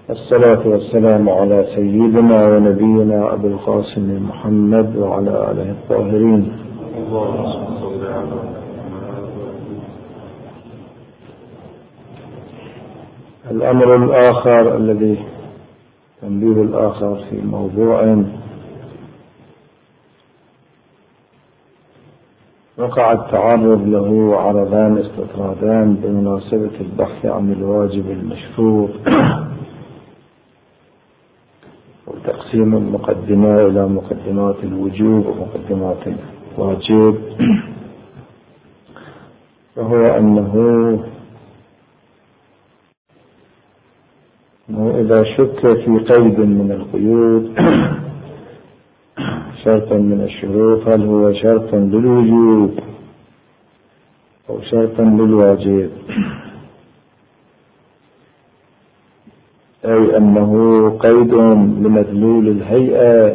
الصلاة والسلام على سيدنا ونبينا أبي القاسم محمد وعلى آله الطاهرين. الأمر الآخر الذي تنبيه الآخر في موضوع وقع التعرض له عرضان استطرادان بمناسبة البحث عن الواجب المشروط وتقسيم المقدمة إلى مقدمات الوجوب ومقدمات الواجب، وهو أنه إذا شك في قيد من القيود شرطا من الشروط، هل هو شرطا للوجوب أو شرطا للواجب، أي أنه قيد لمدلول الهيئة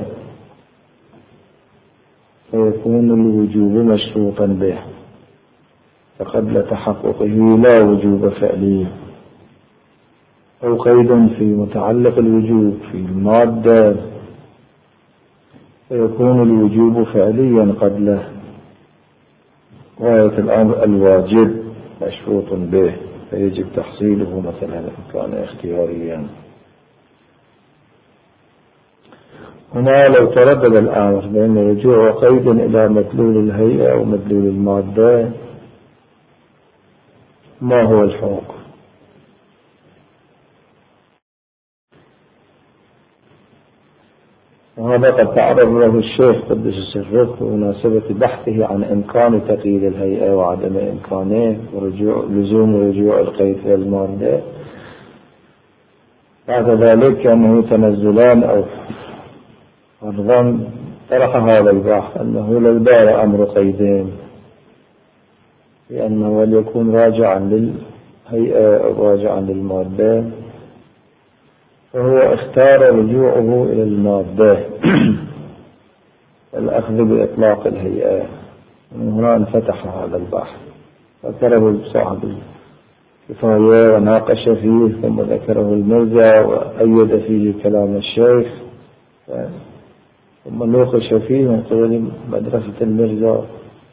فيكون الوجوب مشروطا به، فقبل تحققه لا وجوب فعلي، أو قيد في متعلق الوجوب في المادة فيكون الوجوب فعليا قبل غاية الأمر الواجب مشروط به فيجب تحصيله مثلا إن كان اختياريا. هنا لو تردد الأمر بين رجوع قيد إلى مدلول الهيئة ومدلول المادة، ما هو الحكم؟ وهذا قد تعرض له الشيخ قدس سره بمناسبة بحثه عن إمكان تقييد الهيئة وعدم إمكانه ولزوم رجوع القيد إلى المادة. بعد ذلك أنه تنزلان أو فرضا طرح هذا البحث أنه لو دار أمر قيدين لأنه وليكون راجعا للهيئة أو راجعا للمادة، فهو اختار رجوعه إلى المادة الأخذ بإطلاق الهيئة. من هنا انفتح هذا البحث، ذكره صاحب الكفاية وناقش فيه، ثم ذكره المرزا وأيد فيه كلام الشيخ، ثم نوقش فيه من قبل مدرسة المرزا.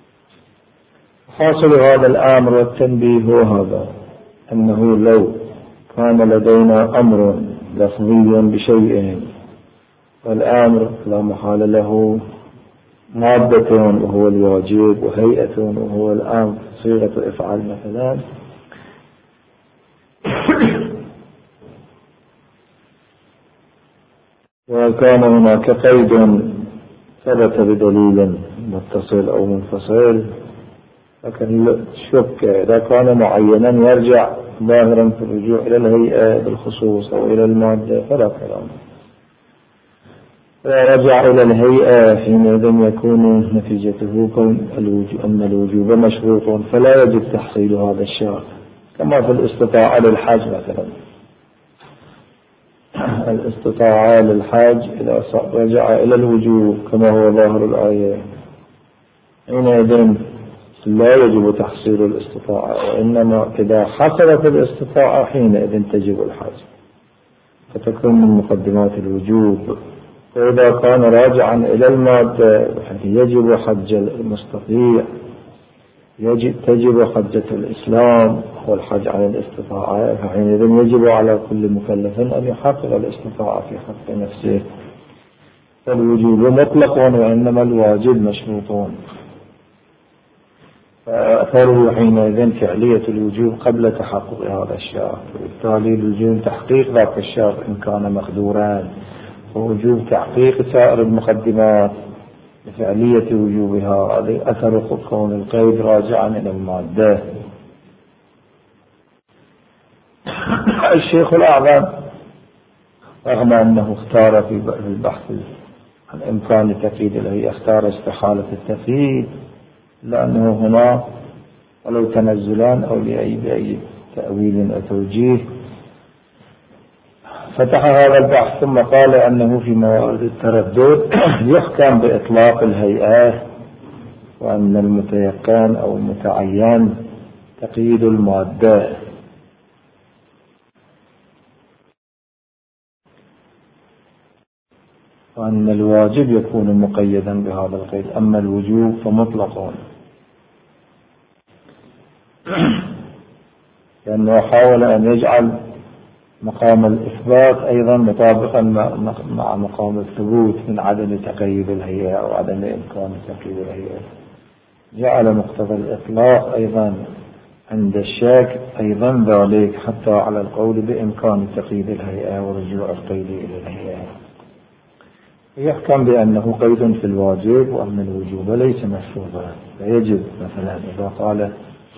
حاصل هذا الأمر والتنبيه هو هذا، أنه لو كان لدينا أمر لفظي بشيء والأمر لا محال له مادة وهو الواجب وهيئة وهو الأمر صيغة إفعال مثلا، وكان هناك قيد ثبت بدليل متصل أو منفصل، لكن الشك إذا كان معينا يرجع ظاهرا في الرجوع إلى الهيئة بالخصوص أو إلى المادة فلا كلام. إذا رجع إلى الهيئة حينئذ يكون نتيجته أن الوجوب مشروط، فلا يجب تحصيل هذا الشرط، كما في الاستطاعة للحج مثلا. الاستطاعة للحج إذا رجع إلى الوجوب كما هو ظاهر الآية حينئذ لا يجب تحصيل الاستطاعة، وإنما إذا حصلت الاستطاعة حينئذ تجب الحج فتكون من مقدمات الوجوب. وإذا كان راجعا إلى المادة يجب حج المستطيع، تجب حجة الإسلام والحج عن الاستطاعة، فحينئذ يجب على كل مكلف أن يحقق الاستطاعة في حق نفسه، فالوجوب مطلق وإنما الواجب مشروطون، فأثره حينئذ فعلية الوجوب قبل تحقق هذا الشرط، وبالتالي الوجوب تحقيق ذاك الشرط إن كان مقدورا، ووجوب تحقيق سائر المقدمات لفعلية وجوبها. هذا أثر كون القيد راجعا إلى المادة. الشيخ الأعظم رغم أنه اختار في البحث عن إمكان تقييد الهيئة اختار استحالة التقييد، لأنه هنا ولو تنزلان أو بأي تأويل أو توجيه فتح هذا البحث، ثم قال أنه في موارد التردد يحكم بإطلاق الهيئة، وأن المتيقن أو المتعين تقييد المادة. وأن الواجب يكون مقيدا بهذا القيد، أما الوجوب فمطلق، لأنه حاول أن يجعل مقام الإثبات أيضا مطابقا مع مقام الثبوت من عدم تقييد الهيئة أو عدم إمكان تقييد الهيئة. جعل مقتضى الإطلاق أيضا عند الشاك أيضا ذلك حتى على القول بإمكان تقييد الهيئة ورجوع القيد إلى الهيئة. يحكم بأنه قيد في الواجب وأن الوجوب ليس مفروضا، فيجب مثلا إذا قال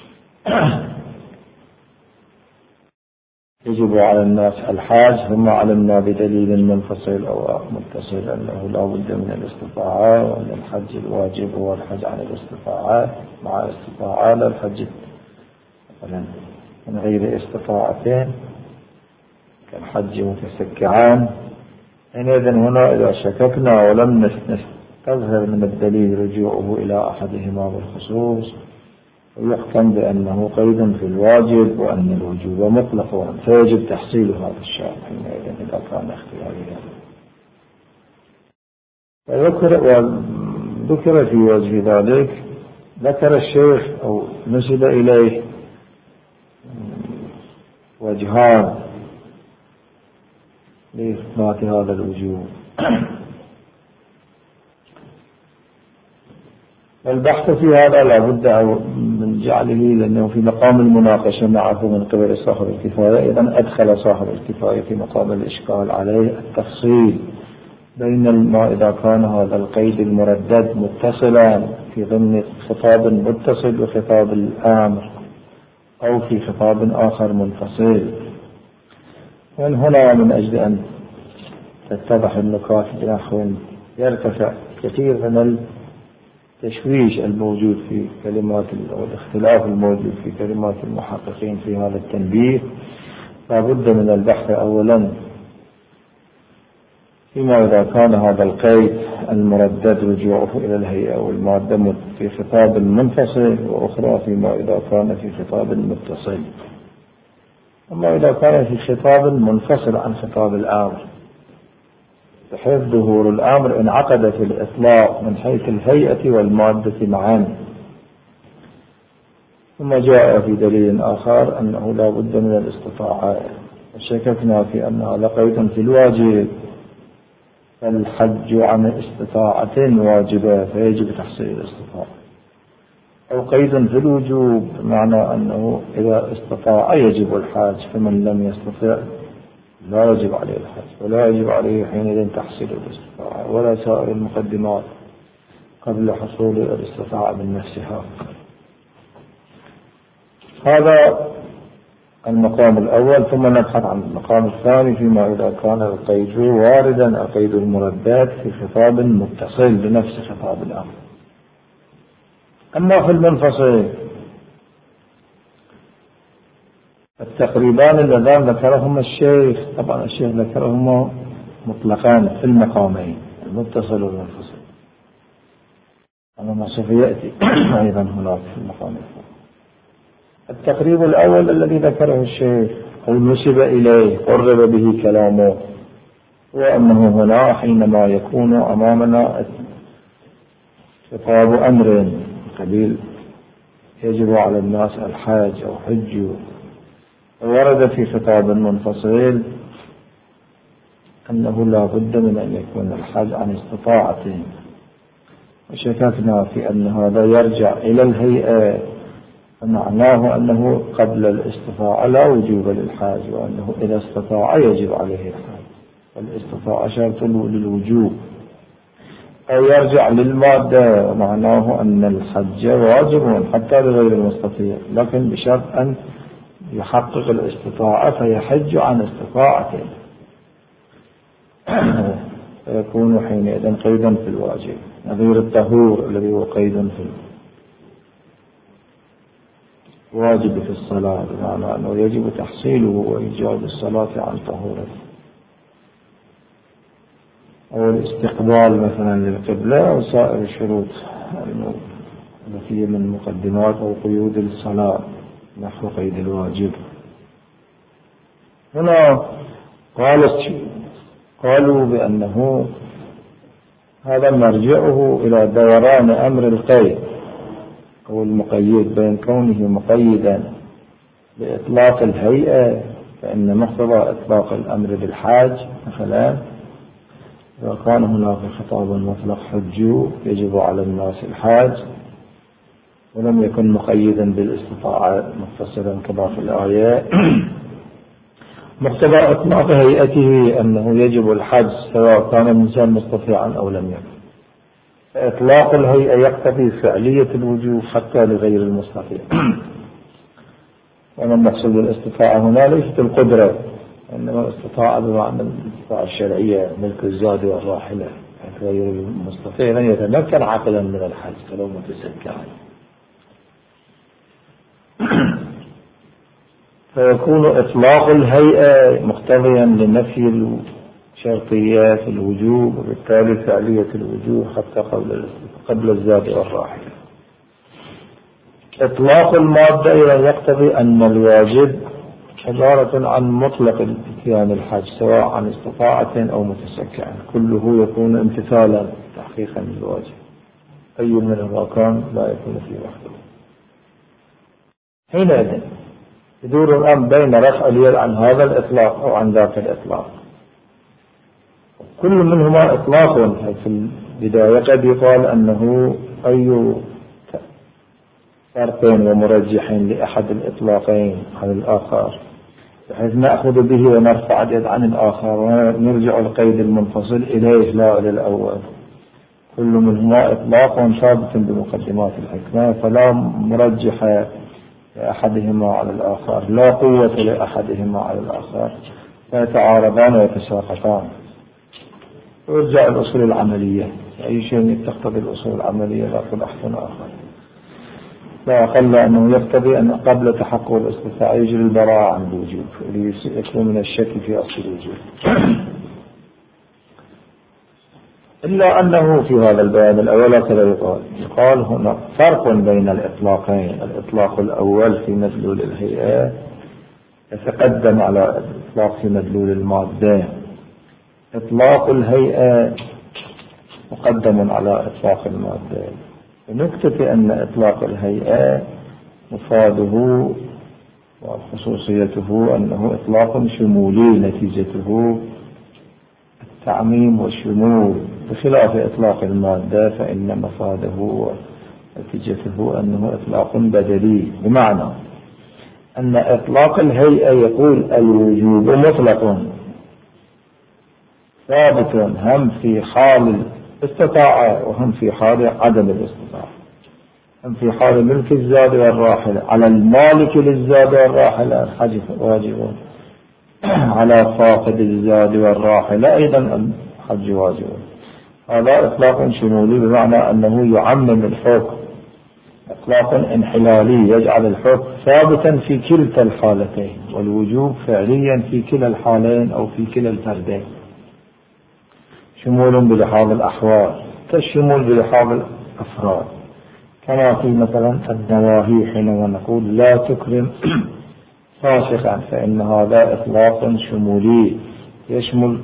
يجب على الناس الحاج، ثم علمنا بدليل منفصل أو متصل أنه لا بد من الاستطاعة، وأن الحج الواجب هو الحج عن الاستطاعة، مع استطاعة لا الحج مثلا من غير استطاعتين كالحج متسكعان. حينئذ هنا إذا شككنا ولم نستظهر من الدليل رجوعه إلى أحدهما بالخصوص، ويحكم بأنه قيد في الواجب وأن الوجوب مطلق، فيجب تحصيل هذا الشرط حينئذ إذا كان اختياريا. وذكر في وجه ذلك، ذكر الشيخ أو نسب إليه وجهان لإثبات هذا الوجوب. والبحث في هذا لا بد من جعله، لأنه في مقام المناقشة معه من قبل صاحب الكفاية. إذن أدخل صاحب الكفاية في مقام الإشكال عليه التفصيل بين ما إذا كان هذا القيد المردد متصلا في ضمن خطاب متصل وخطاب الأمر، أو في خطاب آخر منفصل. ومن هنا من أجل أن تتضح النكات بنحو يرتفع كثير من التشويش الموجود في كلمات أو الاختلاف الموجود في كلمات المحققين في هذا التنبيه، لابد من البحث أولا فيما إذا كان هذا القيد المردد رجوعه إلى الهيئة والمادة في خطاب منفصل، وأخرى فيما إذا كان في خطاب متصل. أما إذا كان في خطاب منفصل عن خطاب الأمر، بحيث ظهور الأمر انعقد في الإطلاق من حيث الهيئة والمادة معا، ثم جاء في دليل آخر أنه لا بد من الاستطاعة، وشككنا في أنها لقيد في الواجب، فالحج عن استطاعة واجبة فيجب تحصيل الاستطاعة، أو قيد في الوجوب معنى أنه إذا استطاع يجب الحج، فمن لم يستطع لا يجب عليه الحج، ولا يجب عليه حينئذ تحصيل الاستطاعة ولا سائر المقدمات قبل حصول الاستطاعة من نفسها. هذا المقام الأول. ثم نبحث عن المقام الثاني فيما إذا كان القيد واردا القيد المردد في خطاب متصل بنفس خطاب الأمر. أما في المنفصل التقريبان اللذان ذكرهما الشيخ، طبعا الشيخ ذكرهما مطلقان في المقامين المتصل والمنفصل، أما ما سوف يأتي أيضا هناك في المقام الثاني. التقريب الأول الذي ذكره الشيخ أو نسب إليه قرب به كلامه، وأنه هنا حينما يكون أمامنا خطاب أمر قبيل يجب على الناس الحاج أو حج، ورد في خطاب منفصل أنه لا بد من أن يكون الحج عن استطاعته، وشككنا في أن هذا يرجع إلى الهيئة، فمعناه أنه قبل الاستطاعة لا وجوب للحاج، وأنه إذا استطاع يجب عليه الحاج، والاستطاعة شرط للوجوب. أو يرجع للمادة ومعناه أن الحج واجب حتى لغير المستطيع، لكن بشرط أن يحقق الاستطاعة فيحج عن استطاعته، فيكون حينئذ قيدا في الواجب، نظير الطهور الذي هو قيد في الواجب في الصلاة، بمعنى أنه يجب تحصيله وإيجاد الصلاة عن طهورته، أو الاستقبال مثلا للقبلة، وسائر الشروط التي من مقدمات أو قيود الصلاة نحو قيد الواجب. هنا قالوا بأنه هذا مرجعه إلى دوران أمر القيد أو المقيد بين كونه مقيدا بإطلاق الهيئة، فإن مقتضى إطلاق الأمر بالحاج مثلا إذا كان هناك خطاب مطلق حجوا يجب على الناس الحاج، ولم يكن مقيدا بالاستطاعة متصلا كما في الآية، مقتضى إطلاق هيئته أنه يجب الحج سواء كان الإنسان مستطيعا أو لم يكن. إطلاق الهيئة يقتضي فعلية الوجوب حتى لغير المستطيع. وما المقصود بالاستطاعة هنا ليست القدرة، إنما الاستطاعة بمعنى الاستطاعة الشرعية، ملك الزاد والراحلة، غير المستطيع لن يتمكن عقلا من الحج فلو متسكعا. فيكون إطلاق الهيئة مقتضيا لنفي الشرطية في الوجوب، وبالتالي فعلية الوجوب حتى قبل الزاد والراحلة. إطلاق المادة يقتضي أن الواجب عبارة عن مطلق الاتيان الحج سواء عن استطاعة أو متسكعا، كله يكون امتثالا تحقيقا للواجب، أي من الأركان لا يكون فيه وحده. حينئذ يدور الأمر بين رفع اليد عن هذا الإطلاق أو عن ذاك الإطلاق، كل منهما إطلاق. في البداية قد يقال أنه أي فرقين ومرجحين لأحد الإطلاقين عن الآخر، بحيث نأخذ به ونرفع اليد عن الآخر ونرجع القيد المنفصل إليه لا إلى الأول. كل منهما إطلاق ثابت بمقدمات الحكمة، فلا مرجح لأحدهما على الآخر، لا قوة لأحدهما على الآخر، فيتعارضان ويتساقطان. ويرجع الأصول العملية، أي شيء تقتضي الأصول العملية لا تكون أحسن آخر، لا أقل أنه يقتضي أن قبل تحقق الاستطاعة يجري البراءة عن الوجوب ليكون من الشك في أصل الوجوب. إلا أنه في هذا البيان الأول كذا يقال هنا فرق بين الإطلاقين. الإطلاق الأول في مدلول الهيئة يتقدم على الإطلاق في مدلول المادة. إطلاق الهيئة مقدم على إطلاق المادة، ونكتفي أن إطلاق الهيئة مفاده وخصوصيته أنه إطلاق شمولي، نتيجته التعميم والشمول، بخلاف إطلاق المادة فإن مفاده ونتيجته أنه إطلاق بدلي، بمعنى أن إطلاق الهيئة يقول الوجوب مطلق ثابت هم في حال الاستطاعة وهم في حال عدم الاستطاعة، هم في حال ملك الزاد والراحلة على المالك للزاد والراحلة الحج واجب، على فاقد الزاد والراحلة أيضا الحج واجب. هذا إطلاق شمولي بمعنى أنه يعمم الحكم، إطلاق انحلالي يجعل الحكم ثابتا في كلتا الحالتين، والوجوب فعليا في كلا الحالين أو في كلا الفردين. شمول بلحاظ الأحوال كالشمول بلحاظ الأفراد، كما في مثلا النواهي حينما نقول لا تكرم فاسقا، فإن هذا إطلاق شمولي يشمل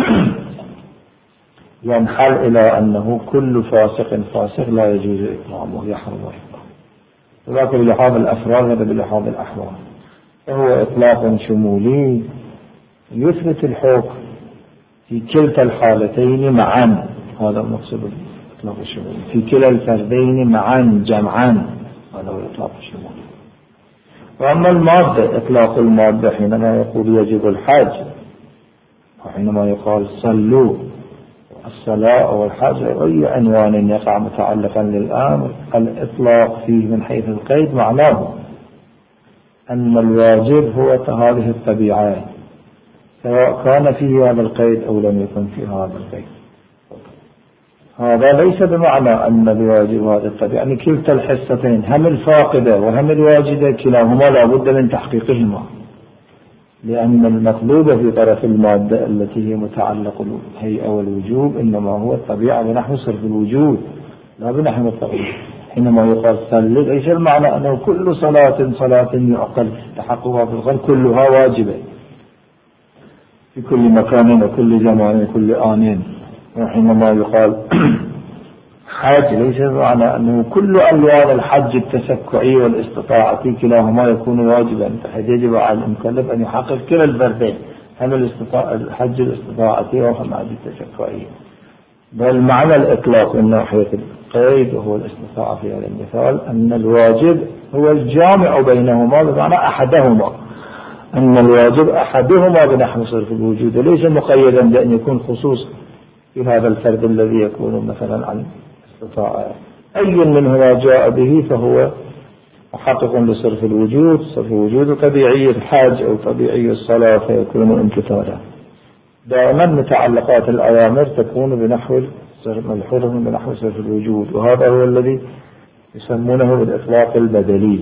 ينحل إلى أنه كل فاسق لا يجوز إكرامه، يحرم إكرامه، ولكن بلحاظ الأفراد هذا بلحاظ الأحوال، فهو إطلاق شمولي يثبت الحكم في كلتا الحالتين معا. هذا المقصود بالإطلاق الشمولي، في كلا الفردين معا جمعا، هذا هو الإطلاق الشمولي. وأما المادة، إطلاق المادة حينما يقول يجب الحج، وحينما يقال صلوا، الصلاة أو الحج أي عنوان يقع متعلقا للأمر، الإطلاق فيه من حيث القيد معناه أن الواجب هو هذه الطبيعة، سواء كان فيه هذا القيد أو لم يكن فيه هذا القيد. هذا ليس بمعنى أن الواجب هذا الطبيعة، يعني كلتا الحصتين هم الفاقدة وهم الواجدة كلاهما لا بد من تحقيقهما، لأن المطلوب في طرف المادة التي هي متعلق الهيئة والوجوب إنما هو الطبيعة بنحو صرف الوجود لا بنحو الطبيعة. حينما يقال صلي ليس المعنى أنه كل صلاة يعقل تحققها في القلب كلها واجبة في كل مكان وكل زمان وكل آن، وحينما يقال حج ليس معنى أنه كل ألوان الحج التسكعي والاستطاعتي كلاهما يكون واجبا، فحيث يجب على المكلف أن يحقق كلا الفردين، هم الحج الاستطاعتي وهم الحج التسكعي. بل معنى الإطلاق من ناحية القيد وهو الاستطاعة في هذا المثال أن الواجب هو الجامع بينهما، بمعنى أحدهما، أن الواجب أحدهما بنحو صرف الوجود، وليس مقيدا بأن يكون خصوص في هذا الفرد الذي يكون مثلا عن استطاعة. أي منهما جاء به فهو محقق لصرف الوجود. صرف الوجود طبيعي الحاج أو طبيعي الصلاة فيكون امتثالا. دائما متعلقات الأوامر تكون بنحو الحرم بنحو صرف الوجود، وهذا هو الذي يسمونه بالإطلاق البدلي.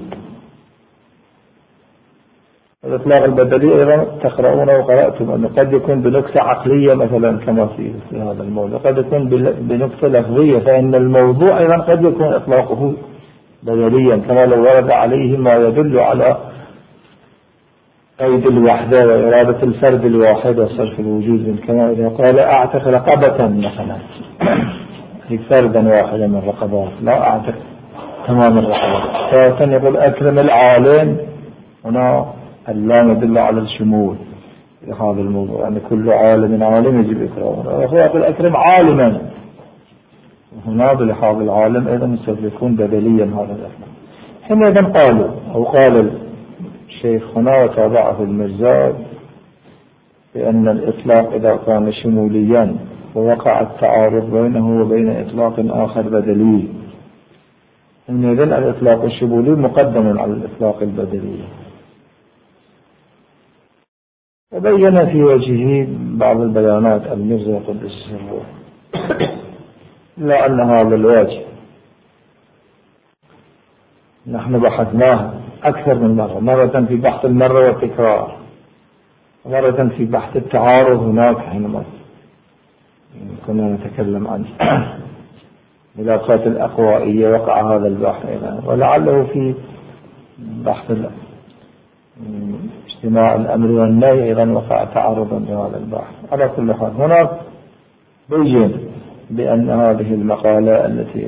الإطلاق البدلي أيضا تقرؤون وقرأتم أنه قد يكون بنكتة عقلية مثلا كما في هذا الموضوع، قد يكون بنكتة لفظية، فإن الموضوع أيضا قد يكون إطلاقه بدليا، كما لو ورد عليه ما يدل على قيد الوحدة وإرادة الفرد الواحد وصرف الوجود، كما إذا قال أعتق رقبة مثلا فردا واحدا من الرقبات، لا أعتق تمام الرقبات. فكان يقول أكرم العالم، هنا اللام يدل على الشمول في هذا الموضوع، يعني كل عالم عالم يجب إكرامه. هو يقول أكرم عالما، هنا بلحاظ العالم أيضا يكون بدليا هذا الأكرم. حينئذ قالوا أو قال الشيخ هنا وتابعه المرزاق بأن الإطلاق إذا كان شموليا ووقع التعارض بينه وبين إطلاق آخر بدلي، حينئذ الإطلاق الشمولي مقدم على الإطلاق البدلي. وبين في وجهه بعض البيانات المرزا قدس سره، إلا أن هذا الواجب نحن بحثناه أكثر من مرة، مرة في بحث المرة والتكرار، مرة في بحث التعارض هناك حينما كنا نتكلم عن علاقات الأقوائية وقع هذا البحث أيضا، ولعله في بحث اجتماع الأمر والنهي أيضا وقع تعارضا بهذا البحث. على كل حال هناك بين بأن هذه المقالة التي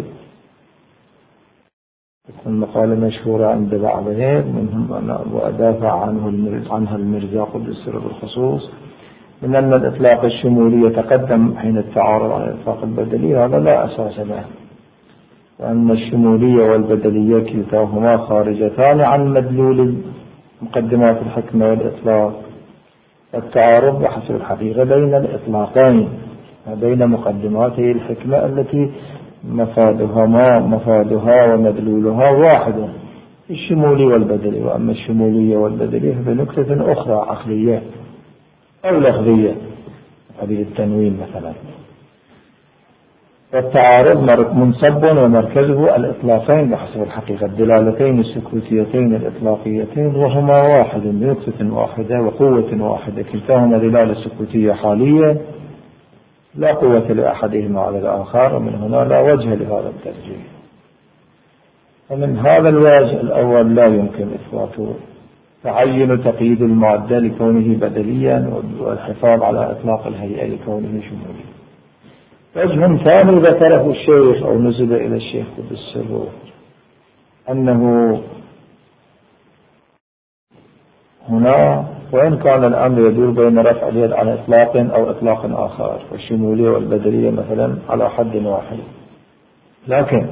تكون مقالة مشهورة عند بعضهم منهم وأدافع عنها المرزا قدس سره بالخصوص، من أن الإطلاق الشمولي يتقدم حين التعارض على الإطلاق البدلي، هذا لا أساس له، وأن الشمولية والبدلية كلتاهما خارجتان عن مدلول مقدمات الحكمة والإطلاق. التعارض بحسب الحقيقة بين الإطلاقين بين مقدماتي الحكمة التي مفادها ومدلولها واحد، الشمولي والبدلي. وأما الشمولية والبدلية بنكتة أخرى عقلية أو لفظية، هذه التنوين مثلا. والتعارض منصب ومركزه الإطلاقين بحسب الحقيقة، الدلالتين السكوتيتين الإطلاقيتين، وهما واحد بنكتة واحدة وقوة واحدة، كلتاهما دلالة سكوتية حالية لا قوة لأحدهما على الآخر، ومن هنا لا وجه لهذا الترجيح. ومن هذا الوجه الأول لا يمكن إثباته تعين تقييد المادة لكونه بدليا والحفاظ على إطلاق الهيئة لكونه شموليا. وجه ثاني ذكره الشيخ أو نزل إلى الشيخ قدس سره أنه هنا وإن كان الأمر يدور بين رفع اليد عن إطلاق أو إطلاق آخر، والشمولية والبدلية مثلا على حد واحد، لكن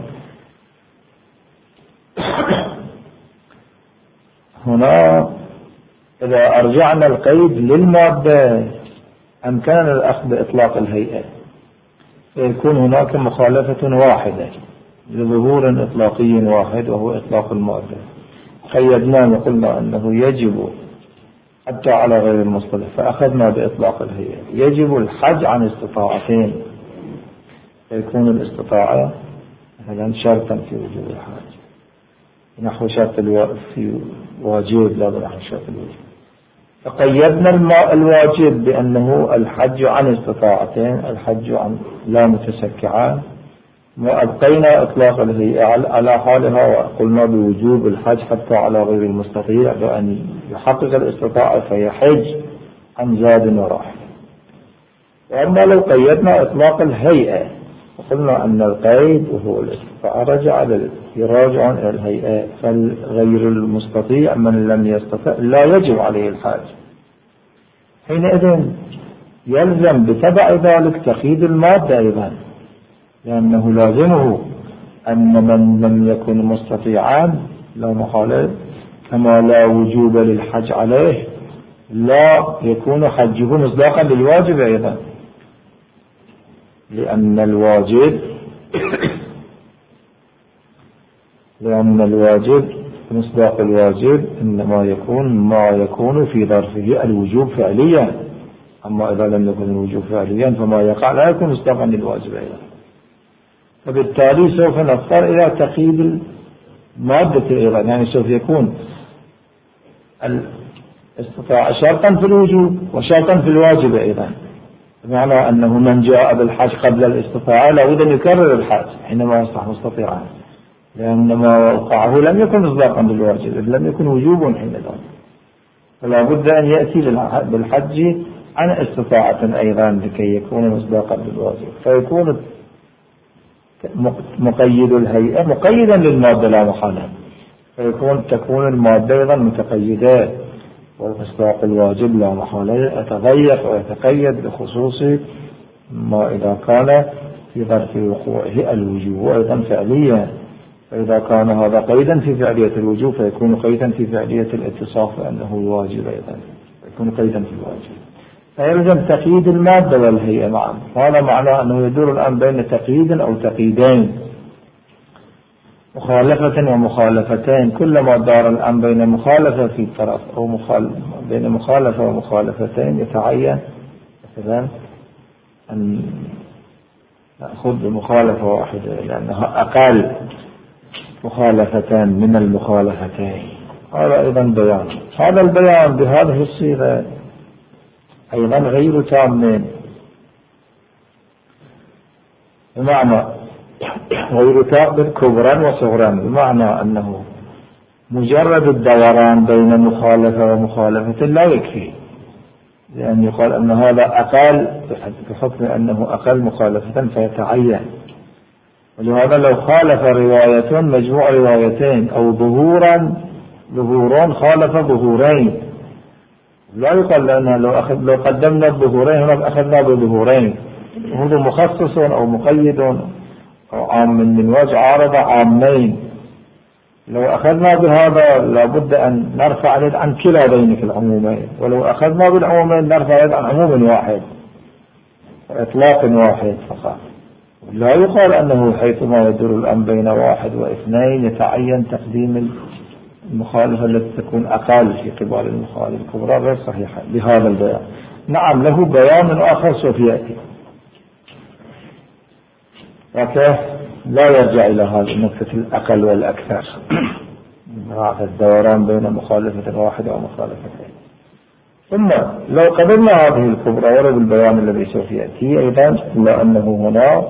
هنا إذا أرجعنا القيد للمادة أمكننا الأخذ بإطلاق الهيئة، فيكون هناك مخالفة واحدة لظهور إطلاقي واحد وهو إطلاق المادة. قيدنا وقلنا أنه يجب حتى على غير المصطلح، فأخذنا بإطلاق الهيئة يجب الحج عن استطاعتين، فيكون الاستطاعة مثلا شرطا في وجوب الحج نحو شرط في واجب لا نحو شرط الوجوب. فقيدنا الواجب بأنه الحج عن استطاعتين، الحج عن لا متسكعان، وأبقينا إطلاق الهيئة على حالها، وقلنا بوجوب الحج حتى على غير المستطيع بأن يحقق الاستطاعة فيحج عن زاد وراحل. وأما لو قيدنا إطلاق الهيئة وقلنا أن القيد وهو الاستطاعة يراجع إلى الهيئة، فالغير المستطيع من لم يستطع لا يجب عليه الحاج، حينئذ يلزم بتبع ذلك تقييد المادة أيضا، لأنه لازمه أن من لم يكن مستطيعا لا محالة كما لا وجوب للحج عليه لا يكون حجه مصداقا للواجب أيضا، لأن الواجب مصداق الواجب إنما يكون ما يكون في ظرفه الوجوب فعليا، أما إذا لم يكن الوجوب فعليا فما يقع لا يكون مصداقا للواجب أيضا. فبالتالي سوف نضطر إلى تقييد المادة أيضا، يعني سوف يكون الاستطاعة شرطا في الوجوب وشرطا في الواجب أيضا، بمعنى أنه من جاء بالحج قبل الاستطاعة لابد أن يكرر الحج حينما يصبح مستطيعا، لأن ما وقعه لم يكن مصداقا للواجب إذ لم يكن وجوب حينئذ، فلا بد أن يأتي بالحج عن استطاعة أيضا لكي يكون مصداقا للواجب، فيكون مقيد الهيئة مقيدا للمادة لا محالة، تكون المادة أيضا متقيدة، ومصداق الواجب لا محالة يتضيق ويتقيد بخصوص ما إذا كان في ظرف وقوعه الوجوب أيضا فعليا، فإذا كان هذا قيدا في فعلية الوجوب فيكون قيدا في فعلية الاتصاف لأنه الواجب أيضا يكون قيدا في الواجب، فيلزم تقييد المادة والهيئة معا. هذا معناه أنه يدور الآن بين تقييد أو تقييدين، مخالفة ومخالفتين، كلما دار الآن بين مخالفة في طرف أو بين مخالفة ومخالفتين يتعين مثلا أن نأخذ بمخالفة واحدة لأنها أقل مخالفتان من المخالفتين. هذا أيضا بيان، هذا البيان بهذه الصيغة أيضا غير تام، بمعنى غير تام كبرا وصغرا، بمعنى أنه مجرد الدوران بين مخالفة ومخالفة لا يكفي، لأن يقال أن هذا أقل بحكم أنه أقل مخالفة فيتعين، ولهذا لو خالف رواية مجموع روايتين أو ظهوران خالف ظهورين لا يقال لأنه لو قدمنا الظهورين هنا أخذنا بظهورين، هذا مخصص أو مقيد أو عام من وجه عارض عامين، لو أخذنا بهذا لابد أن نرفع يد عن كلا ذلك العمومين، ولو أخذنا بالعمومين نرفع يد عن عموم واحد إطلاق واحد فقط. لا يقال أنه حيثما يدور الأمر بين واحد واثنين يتعين تقديم المخالفة التي تكون أقل في قبال المخالفة الكبرى، غير صحيحة بهذا البيان. نعم له بيان آخر سوف يأتي، لكن لا يرجع إلى هذه النقطة الأقل والأكثر هذا الدوران بين مخالفة واحدة ومخالفتين. ثم لو قبلنا هذه الكبرى ولو بالبيان الذي سوف يأتي أيضا إلا أنه هنا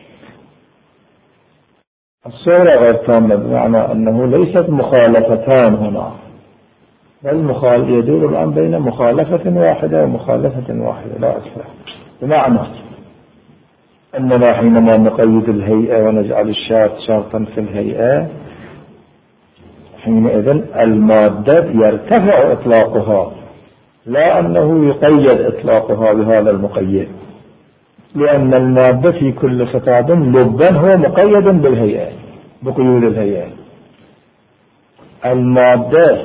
الصورة غير تامة، بمعنى أنه ليست مخالفتان هنا، بل يدور الآن بين مخالفة واحدة ومخالفة واحدة لا أكثر، بمعنى أننا حينما نقيد الهيئة ونجعل الشرط شرطا في الهيئة حينئذ المادة يرتفع إطلاقها، لا أنه يقيد إطلاقها بهذا المقيد، لأن المادة في كل خطاب لبا هو مقيد بالهيئة بقيود الهيئة. المادة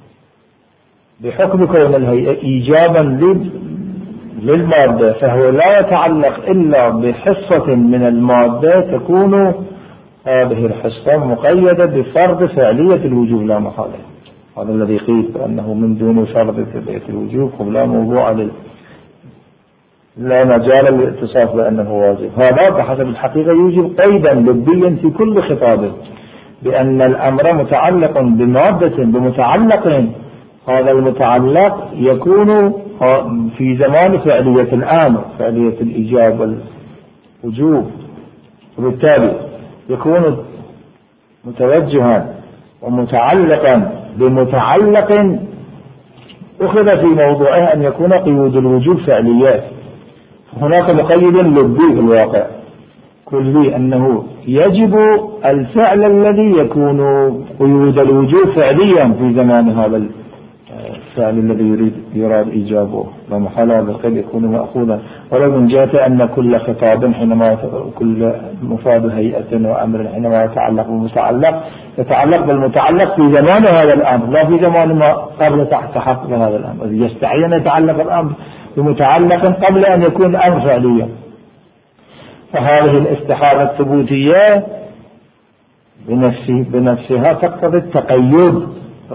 بحكم كون الهيئة إيجابا للمادة فهو لا يتعلق إلا بحصة من المادة تكون هذه الحصة مقيدة بفرض فعلية الوجوب لا محالة. هذا الذي قيل بأنه من دون فرض فعلية الوجوب لا موضوع لا مجال للاتصاف بأنه واجب. هذا بحسب الحقيقة يوجب قيدا لبيا في كل خطاب بأن الأمر متعلق بمادة بمتعلق، هذا المتعلق يكون في زمان فعلية الأمر فعلية الإيجاب والوجوب، وبالتالي يكون متوجها ومتعلقا بمتعلق أخذ في موضوعه أن يكون قيود الوجوب فعليات، هناك مقيد لبي في الواقع كلي، أنه يجب الفعل الذي يكون قيود الوجوب فعليا في زمان هذا الفعل الذي يراد إيجابه، ومحال هذا القيد يكون مأخوذا. ولو من جهة أن كل خطاب حينما كل مفاد هيئة وأمر حينما يتعلق بالمتعلق يتعلق بالمتعلق في زمان هذا الأمر لا في زمان ما قبل تحقق هذا الأمر، يستعين يتعلق الأمر بمتعلق قبل أن يكون الأمر فعليا. فهذه الاستحالة الثبوتية بنفسها تقتضي التقيد،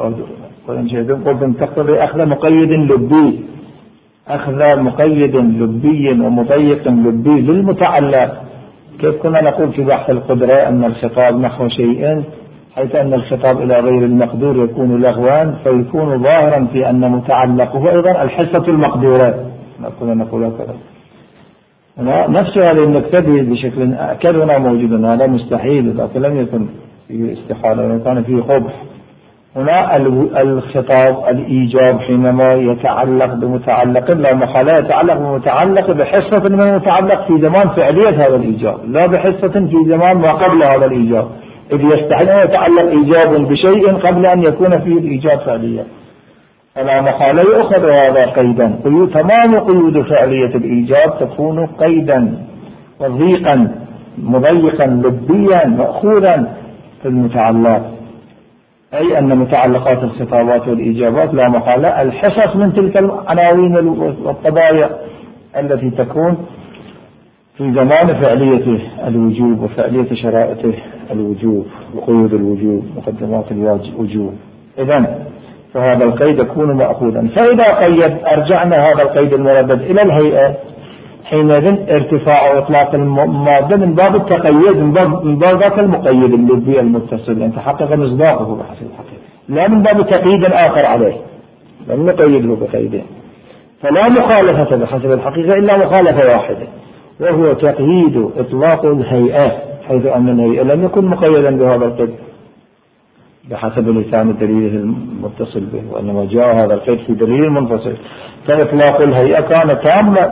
تقتضي أخذ مقيد لبي، أخذ مقيد لبي ومضيق لبي للمتعلق. كيف كنا نقول في بحث القدرة أن الخطاب نحو شيء، حيث أن الخطاب إلى غير المقدور يكون لغوا، فيكون ظاهرا في أن متعلقه أيضا الحصة المقدورة. نقول هكذا. نفس هذه النكتة بشكل أكد هنا موجود، هذا مستحيل، لكن لم يكن فيه استحالة، كان فيه قبح. هنا الخطاب الإيجاب حينما يتعلق بمتعلق لا محالة يتعلق بمتعلق بحصة من المتعلق في زمان فعلية هذا الإيجاب، لا بحصة في زمان ما قبل هذا الإيجاب، إذ يستحيل أن يتعلق إيجاب بشيء قبل أن يكون فيه الإيجاب فعليا. فلا محالة يأخذ هذا قيدا، تمام قيود فعلية الإيجاب تكون قيدا وضيقا مضيقا لبيا مأخوذا في المتعلق، أي أن متعلقات الخطابات والإيجابات لا محالة الحصص من تلك العناوين والقضايا التي تكون في زمان فعلية الوجوب وفعلية شرائط الوجوب وقيود الوجوب مقدمات الوجوب. إذن فهذا القيد يكون مأخوذا. فإذا قيد أرجعنا هذا القيد المردد إلى الهيئة، حينئذ ارتفاع وإطلاق المادة من باب التقييد، من باب ذاك المقيد اللبي المتصل أن تحقق مصداقه بحسب الحقيقة، لا من باب تقييد آخر عليه، لم نقيده بقيدين. فلا مخالفة بحسب الحقيقة إلا مخالفة واحدة، وهو تقييد إطلاق الهيئة، حيث أن الهيئة لم يكن مقيدا بهذا القيد بحسب لسان الدليل المتصل به، وإنما جاء هذا القيد في دليل منفصل. فإطلاق الهيئة كان تاما،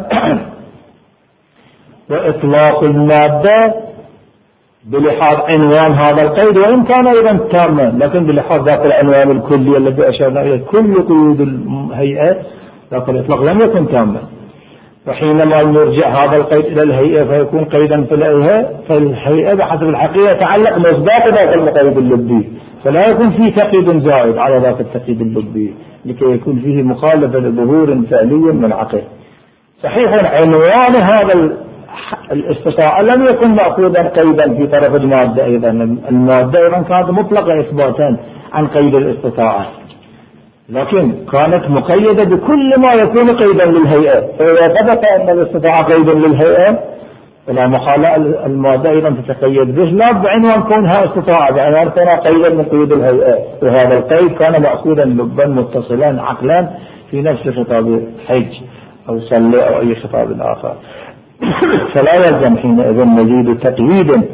وإطلاق المادة بلحاظ عنوان هذا القيد وإن كان أيضا تاما، لكن بلحاظ ذات العنوان الكلي الذي أشرنا إليه كل قيود الهيئة، لكن الإطلاق لم يكن تاما. وحينما نرجع هذا القيد إلى الهيئة فيكون قيدا في الهيئة، فالهيئة بحسب الحقيقة يتعلق مصداق ذاك المقيد اللبي، فلا يكون فيه تقييد زائد على ذاك التقييد اللبي لكي يكون فيه مخالفة لظهور فعلي منعقد. صحيح عنوان هذا الاستطاعة لم يكن مأخوذا قيدا في طرف المادة، أيضا المادة أيضا كانت مطلقة إثباتا عن قيد الاستطاعة، لكن كانت مقيدة بكل ما يكون قيدا للهيئة. فإذا ثبت أن الاستطاعة قيدا للهيئة فلا محالة المادة أيضا تتقيد به، لا بعنوان كونها استطاعة، بعنوان كونها قيدا من قيود الهيئة. وهذا القيد كان مأخوذا لبا متصلا عقلا في نفس خطاب حج أو صلى أو أي خطاب آخر. فلا يلزم حينئذ مزيد تقييد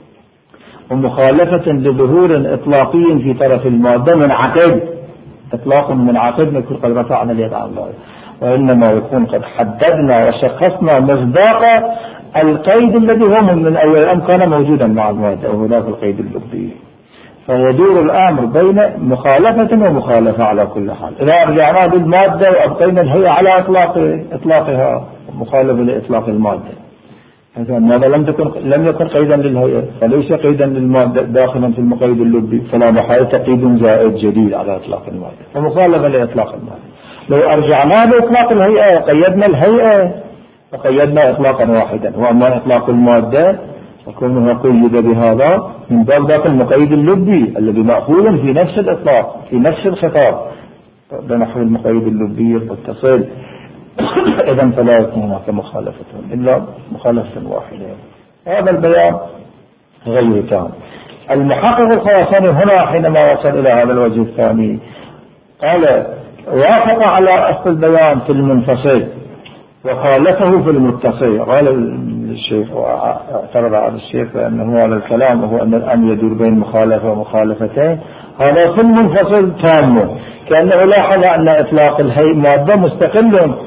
ومخالفة لظهور إطلاقي في طرف المادة من عقد، إطلاق من عقد يكون قد رفعنا اليد عن الله، وإنما يكون قد حددنا وشخصنا مصداق القيد الذي هو من أول الأمر كان موجودا مع المادة، وهناك القيد اللبي. فيدور الأمر بين مخالفة ومخالفة على كل حال. إذا رجعنا للمادة وأبقينا الهيئة على إطلاقها مخالفة لإطلاق المادة، المادة لم يكن قيدا للهيئة، فليس قيدا للمادة داخلا في المقيد اللبي، فلا محال تقييد زائد جديد على إطلاق المادة، فمخالفة لإطلاق المادة. لو أرجعنا لإطلاق الهيئة وقيدنا الهيئة فقيدنا إطلاقا واحدا، وأما إطلاق المادة فكونها قيد بهذا من باب ذاك المقيد اللبي الذي مأخوذ في نفس الإطلاق في نفس الخطاب بنحو المقيد اللبي المتصل. إذن فلا يكون هناك مخالفة إلا مخالفة واحدة. هذا البيان غير تام. المحقق الخراساني هنا حينما وصل إلى هذا الوجه الثاني قال وافق على أصل البيان في المنفصل وخالفه في المتصل. قال الشيخ واعترض على الشيخ بأنه على الكلام وهو أن الأمر يدور بين مخالفة ومخالفتين، هذا في المنفصل تام، كأنه لاحظ أن إطلاق الهيئة مادة مستقل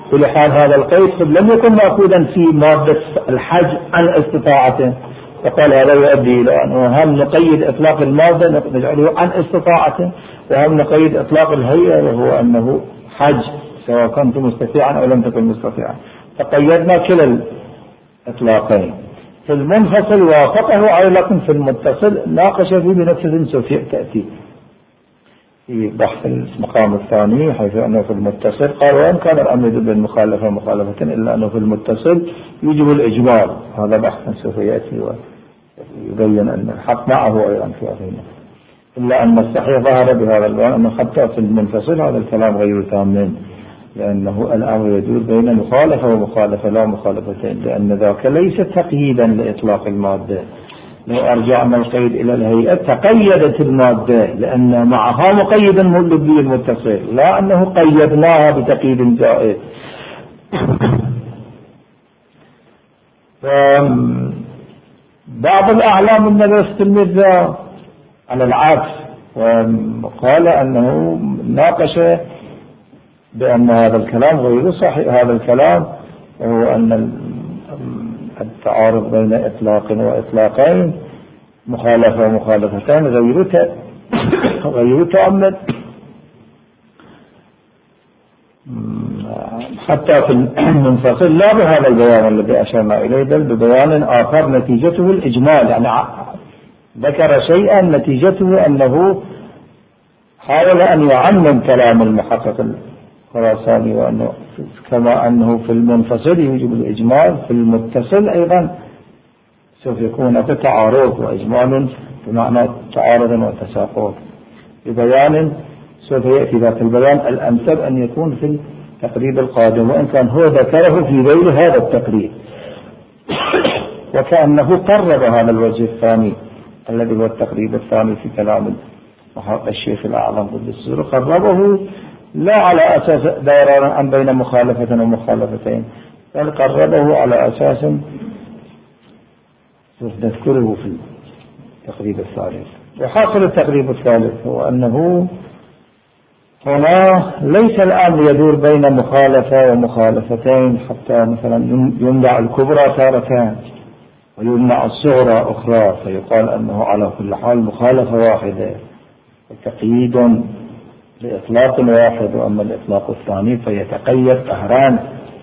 ولحال هذا القيد لم يكن مأخوذا في مادة الحج عن استطاعته، فقال هذا يؤدي إلى أنه هم نقيد إطلاق المادة نجعله عن استطاعته، وهم نقيد إطلاق الهيئة وهو أنه حج سواء كنت مستطيعا أو لم تكن مستطيعا، فقيدنا كلا الإطلاقين. في المنفصل وافقه على، لكن في المتصل ناقش فيه بنفس سوف تأتي في بحث المقام الثاني، حيث أنه في المتصل قال وإن كان الأمر يدل بالمخالفة مخالفة إلا أنه في المتصل يجب الإجمال، هذا بحث سوف يأتي ويبين أن الحق معه أيضا في أخينا، إلا أن الصحيح ظهر بهذا البيان أنه حتى في المنفصل هذا الكلام غير تام، لأنه الأمر يدور بين مخالفة ومخالفة لا مخالفتين، لأن ذاك ليس تقييدا لإطلاق المادة. لو أرجعنا القيد إلى الهيئة تقيدت المادة لأن معها مقيد اللفظي المتصل، لا أنه قيدناها بتقييد زائد. بعض الأعلام من مدرسة الميرزا على العكس، وقال أنه ناقش بأن هذا الكلام غير صحيح، هذا الكلام هو أن التعارض بين إطلاق وإطلاقين مخالفة ومخالفتين غير تأمل، حتى في المنفصل لا بهذا البيان الذي أشرنا إليه بل ببيان آخر نتيجته الإجمال، يعني ذكر شيئا نتيجته أنه حاول أن يعمم كلام المحقق الخراساني، وأنه كما أنه في المنفصل يوجب الإجمال في المتصل أيضا سوف يكون تعارض، وإجمال بمعنى تعارض وتساقط ببيان سوف يأتي ذات البيان الأنسب أن يكون في التقريب القادم، وإن كان هو ذكره في ذيل هذا التقريب وكأنه قرب هذا الوجه الثاني الذي هو التقريب الثاني في كلام الشيخ الأعظم قدس سره، قربه لا على أساس دوران بين مخالفة ومخالفتين، بل قربه على أساس نذكره في التقريب الثالث. وحاصل التقريب الثالث هو أنه هنا ليس الأمر يدور بين مخالفة ومخالفتين، حتى مثلا يمنع الكبرى تارتان ويمنع الصغرى أخرى، فيقال أنه على كل حال مخالفة واحدة وتقييد لإطلاق واحد، وأما الإطلاق الثاني فيتقيد قهران،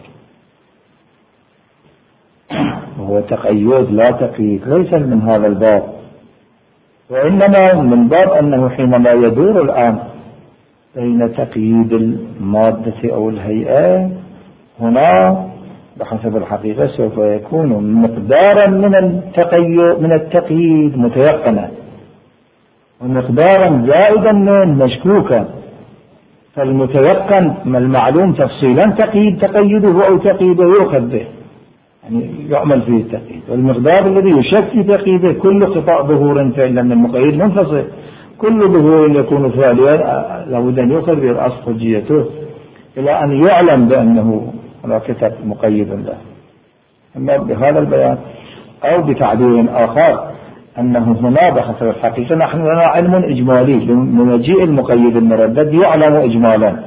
وهو تقيد لا تقييد، ليس من هذا الباب، وإنما من باب أنه حينما يدور الآن بين تقييد المادة أو الهيئة هنا بحسب الحقيقة سوف يكون مقدارا من التقييد متيقنا، ومقدارا زائدا من مشكوكا، فالمتيقن المعلوم تفصيلا تقيده أو تقييده يؤخذ به، يعني يعمل فيه التقييد، والمقدار الذي يشك في تقييده كل قطاع ظهور فعلا من المقيد منفصل، كل ظهور يكون فعليا لابد أن يؤخذ به الأصل حجيته إلى أن يعلم بأنه على كتاب مقيد له. أما بهذا البيان أو بتعبير آخر أنه هنا بحسب الحقيقة نحن لنا علم إجمالي لمجيء المقيد المردد يعلم إجمالا.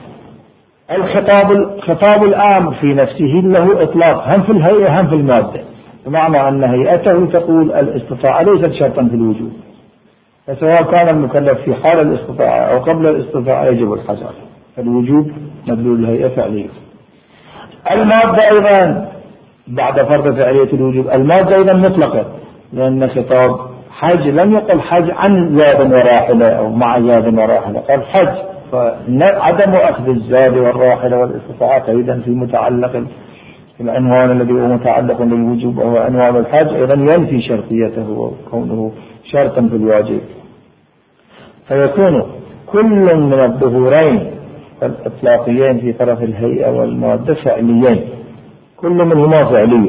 الخطاب الآمر في نفسه له إطلاق هم في الهيئة هم في المادة، بمعنى أن هيئته تقول الاستطاعة ليست شرطا في الوجود، فسواء كان المكلف في حال الاستطاعة أو قبل الاستطاعة يجب الحذر، فالوجوب مدلول الهيئة فعلية. المادة أيضا بعد فرض فعلية الوجوب المادة أيضا مطلقة، لأن خطاب حج لم يقل حج عن زاد وراحلة أو مع زاد وراحلة، قال حج، فعدم أخذ الزاد والراحلة والاستطاعة أيضا في متعلق العنوان الذي هو متعلق بالوجوب وهو عنوان الحج أيضا ينفي شرطيته وكونه شرطا في الواجب، فيكون كل من الظهورين الإطلاقيين في طرف الهيئة والمادة فعليين، كل منهما فعلي،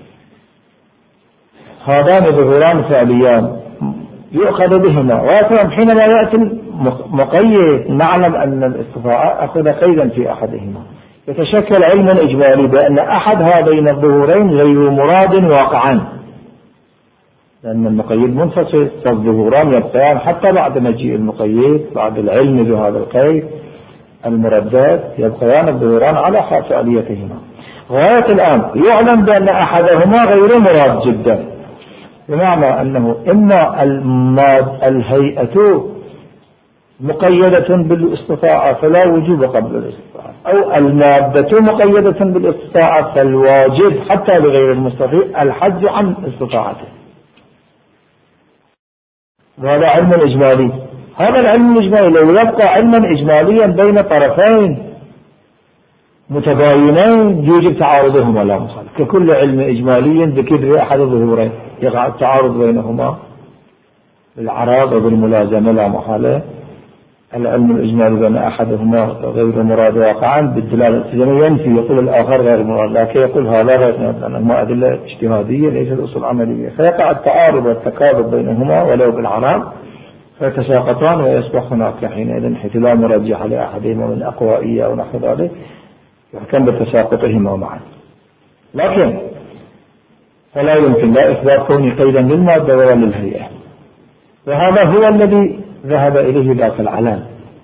هذان ظهوران فعليان يؤخذ بهما، وأيضا حينما يأتي المقيد نعلم أن الاستطاعة أخذ قيدا في أحدهما، يتشكل علم إجمالي بأن أحد هذين الظهورين غير مراد واقعا، لأن المقيد منفصل، فالظهوران يبقيان حتى بعد مجيء المقيد بعد العلم بهذا القيد، المردات يبقيان الظهوران على فعليتهما. غاية الآن يعلم بأن أحدهما غير مراد جدا، بمعنى أنه إما الهيئة مقيدة بالاستطاعة فلا وجوب قبل الاستطاعة، أو المادة مقيدة بالاستطاعة فالواجب حتى لغير المستطيع الحج عن استطاعته. وهذا علم إجمالي. هذا العلم الإجمالي لو يبقى علما إجماليا بين طرفين متباينين يوجب تعارضهما لا مخالف، ككل علم إجمالي ذكر أحد الظهورين يقع التعارض بينهما بالعراض وبالملازمة لا محالة. العلم الإجمالي بأن أحدهما غير مراد واقعا بالدلالة الالتزامية ينفي، يقول الآخر غير مراد، لكن يقول هذا غير مراد لأنهما أدلة اجتهادية ليست أصول عملية، فيقع التعارض والتكاذب بينهما ولو بالعراض فيتساقطان ويصبح هناك حينئذ حيث لا مرجح لأحدهما من أقوائية أو نحو ذلك يحكم بتساقطهما معا. لكن فلا يمكن لا إثبات كون قيدا للمادة ولا للهيئة، وهذا هو الذي ذهب إليه ذاك العلام.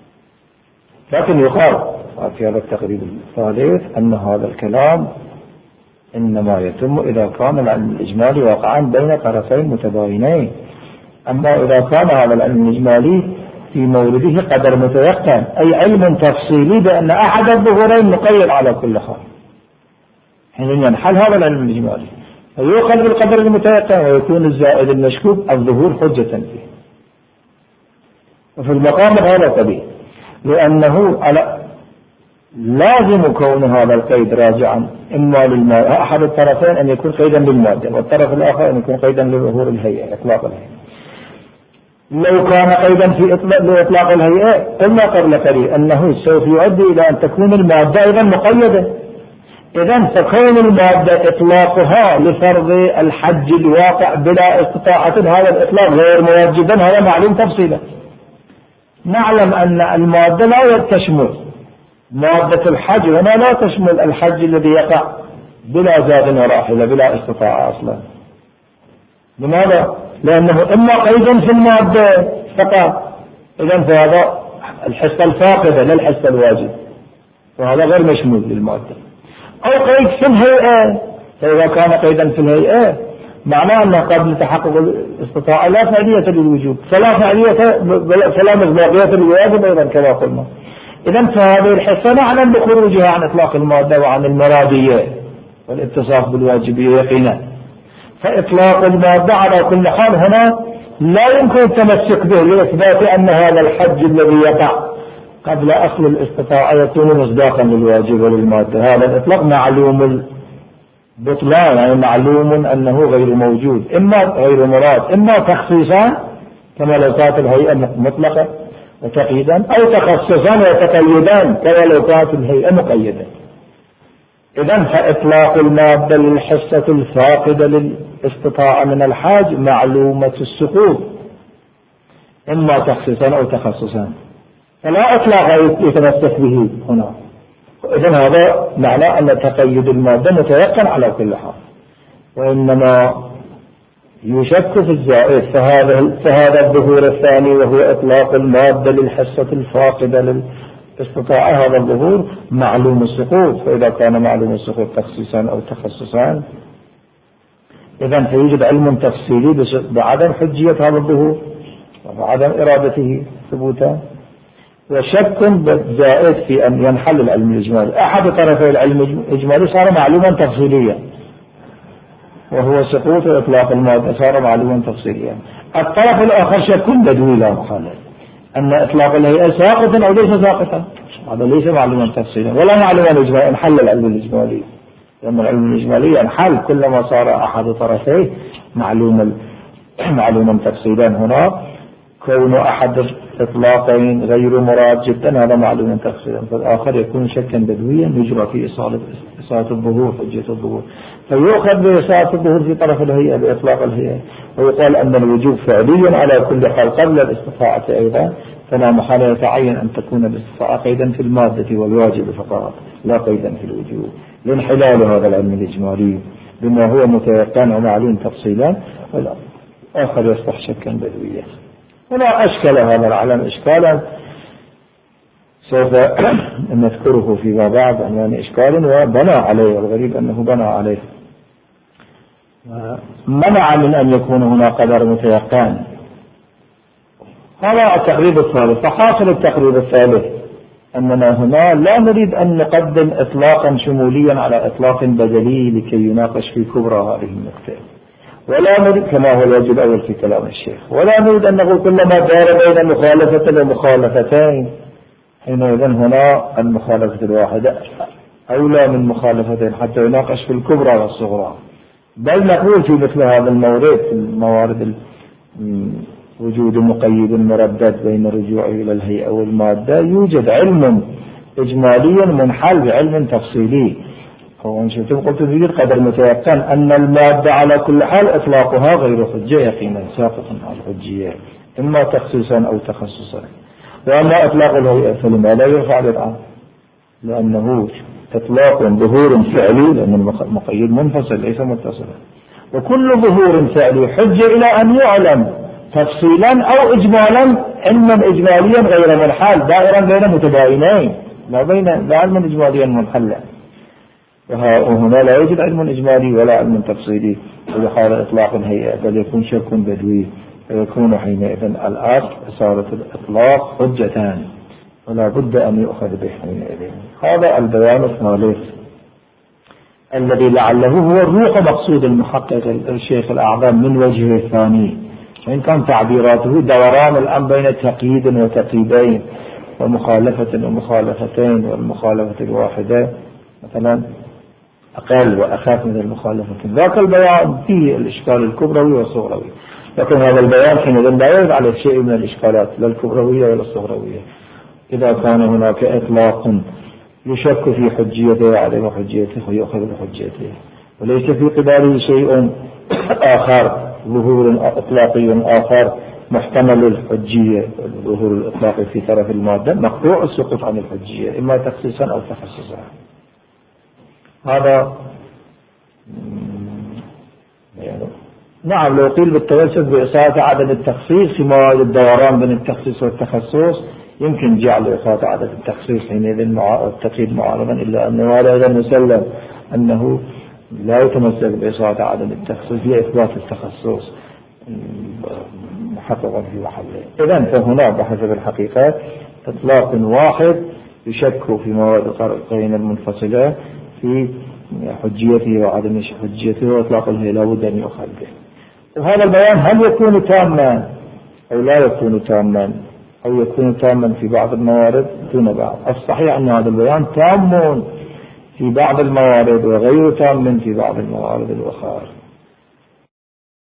لكن يقال في هذا التقريب الثالث أن هذا الكلام إنما يتم إذا كان العلم الإجمالي واقعا بين طرفين متباينين، أما إذا كان هذا العلم الإجمالي في مورده قدر متيقن أي علم تفصيلي بأن أحد الظهورين مقيد على كل حال، حين ينحل هذا العلم الإجمالي فيؤخذ بالقدر المتيقن ويكون الزائد المشكوك الظهور حجة فيه. وفي المقام هذا طبيعي لأنه لازم كون هذا القيد راجعا إما للمادة، أحد الطرفين أن يكون قيدا للمادة والطرف الآخر أن يكون قيدا لظهور الهيئة إطلاق الهيئة. لو كان قيدا في إطلاق الهيئة قلنا قبل قليل أنه سوف يؤدي إلى أن تكون المادة أيضا مقيدة، إذن فكون المادة إطلاقها لفرض الحج الواقع بلا استطاعة هذا الإطلاق غير موجبا، هذا معلوم تفصيلا. نعلم أن المادة لا تشمل مادة الحج هنا لا تشمل الحج الذي يقع بلا زاد وراحلة بلا استطاعة أصلا. لماذا؟ لأنه إما قيدا في المادة فقط، إذن فهذا الحصة الفاقدة لا الحصة الواجب، وهذا غير مشمول للمادة. أو قيد في الهيئة، فإذا كان قيدا في الهيئة معناه أنه قبل تحقق الاستطاعة لا فعلية للوجوب، فلا مصداقية للواجب أيضا كما قلنا. إذن فهذه الحصة نعلم بخروجها عن إطلاق المادة وعن المرادية والاتصاف بالواجبية يقينا. فإطلاق المادة على كل حال هنا لا يمكن التمسك به لإثبات أن هذا الحج الذي يقع قبل أصل الاستطاعة يكون مصداقا للواجب وللمادة. هذا الإطلاق معلوم البطلان، يعني معلوم أنه غير موجود، إما غير مراد، إما تخصيصا كما لو كانت الهيئة مطلقة وتقييدا، أو تخصصا وتقييدا كما لو كانت الهيئة مقيدة. إذن فإطلاق المادة للحصة الفاقدة للاستطاعة من الحاج معلومة السقوط إما تخصيصا أو تخصصا، فلا إطلاق يتمسك به هنا. إذن هذا معنى أن تقييد المادة متيقن على كل حال، وإنما يشك في الزائد. فهذا الظهور الثاني وهو إطلاق المادة للحصة الفاقدة للاستطاعة، هذا الظهور معلوم السقوط، فإذا كان معلوم السقوط تخصيصا أو تخصصان إذن فيوجد علم تفصيلي بعدم حجية هذا الظهور وعدم إرادته ثبوتا، وشك زائد في أن ينحل العلم الإجمالي. أحد طرفي العلم الإجمالي صار معلوما تفصيليا وهو سقوط وإطلاق المادة، صار معلوما تفصيليا. الطرف الآخر شك بدوي لا محالة أن إطلاق الهيئة ساقطا أو ليس ساقطا، هذا ليس معلوما تفصيليا ولا معلوما إجماليا. انحل العلم الإجمالي، لأن العلم الإجمالي ينحل كلما صار أحد طرفيه معلوما تفصيلا. هنا كون أحد إطلاقين غير مراد جدا هذا معلوم تفصيلا، فالآخر يكون شكا بدويا يجرى في إصالة الظهور حجية الظهور، فيؤخذ بإصالة الظهور في طرف الهيئة بإطلاق الهيئة، ويقال أن الوجوب فعليا على كل حال قبل الاستطاعة أيضا، فلا محالة يتعين أن تكون الاستطاعة قيدا في المادة والواجب فقط لا قيدا في الوجوب، لانحلال هذا العلم الإجمالي بما هو متيقن ومعلوم تفصيلا، والآخر يصبح شكا بدويا. ولا أشكل هذا العلم إشكالا سوف نذكره فيما بعد عنوان إشكال وبنى عليه، والغريب أنه بنى عليه، منع من أن يكون هنا قدر متيقن. هذا التقريب الثالث. فحاصل التقريب الثالث أننا هنا لا نريد أن نقدم إطلاقا شموليا على إطلاق بدلي لكي يناقش في كبرى هذه النقطة، ولا نريد كما هو الوجه الأول في كلام الشيخ، ولا نريد أن نقول كلما دار بين مخالفة ومخالفتين حينئذ هنا المخالفة الواحدة أولى من مخالفتين حتى يناقش في الكبرى والصغرى، بل نقول في مثل هذا المورد، في الموارد وجود مقيد مردد بين الرجوع إلى الهيئة والمادة، يوجد علم إجمالي منحل بعلم تفصيلي. هو شفتم قلت ذكر قدر متيقن أن المادة على كل حال إطلاقها غير حجة يقينا ساقط على الحجية إما تخصيصا أو تخصصا، وأما إطلاق الهيئة فلما لا يرفع للعام لأنه إطلاق ظهور فعلي، لأن المقيد منفصل ليس متصلا، وكل ظهور فعلي حجة إلى أن يعلم تفصيلا أو إجمالا، علما إجماليا غير منحل دائرا بين متباينين، لا علما إجماليا منحلا. وهنا لا يوجد علم إجمالي ولا علم تفصيلي في حال إطلاق الهيئة، بل يكون شك بدوي، فيكون حينئذ الأصل صارت الإطلاق حجتان ولا بد أن يؤخذ به حينئذ. هذا البيان الثالث الذي لعله هو الروح مقصود المحقق الشيخ الأعظم من وجهه الثاني، وإن كان تعبيراته دوران الأمر بين تقييد وتقييدين ومخالفة ومخالفتين، والمخالفة الواحدة مثلا أقل وأخاف من المخالفة، ذاك البيان فيه الإشكال الكبروي والصغروي، لكن هذا البيان حينئذ لا يرد على شيء من الإشكالات لا الكبروية ولا الصغروية، إذا كان هناك إطلاق يشك في حجيته وعدم حجيته ويؤخذ بحجيته، وليس في قباله شيء آخر ظهور إطلاقي آخر محتمل الحجية، الظهور الإطلاقي في طرف المادة مقطوع السقوط عن الحجية إما تخصيصا أو تخصصا. هذا نعم لو قيل بالتوسط بإساءة عدم التخصيص في مواد الدوران بين التخصيص والتخصص يمكن جعل إساءة عدم التخصيص حينئذ التقييد معارضا، إلا أنه هذا مسلم أنه لا يتمسك بإساءة عدم التخصيص لإثبات التخصص محققا في محله. إذن فهنا بحسب الحقيقة إطلاق واحد يشك في مواد القرين المنفصلة في حجيته وعدم حجيته، وإطلاق الهيئة لا بد أن يؤخذ به. وهذا البيان هل يكون تاما أو لا يكون تاما، أو يكون تاما في بعض الموارد دون بعض؟ الصحيح أن هذا البيان تام في بعض الموارد وغير تام في بعض الموارد الأخرى.